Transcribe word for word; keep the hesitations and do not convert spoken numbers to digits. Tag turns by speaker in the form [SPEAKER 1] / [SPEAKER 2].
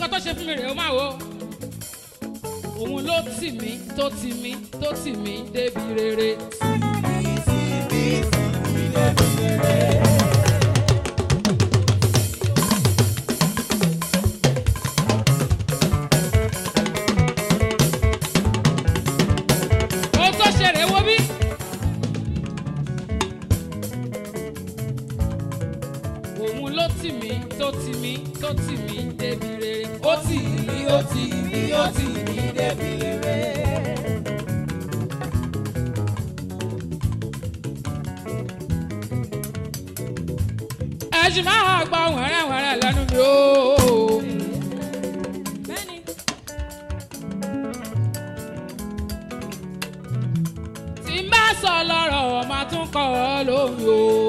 [SPEAKER 1] nǹkan tó ṣe fún mi rèé ó máa wò ó. Òun ló tì mí tó tì mí tó tì mí débi rere. Tì mí tì mí tì mí débi rere. Ohun tó ṣe rèé wo bí. Òun ló tì mí tó tì mí tó tì mí débi rere. Ó tì mí ó tì mí ó tì mí débi rere. Ẹ ṣì máa gbọ́ wẹ̀rẹ̀wẹ̀rẹ̀ lẹ́nu mi o. Tí n bá sọ lọ́rọ̀ máa tún kọ́ ọ lóhùn o.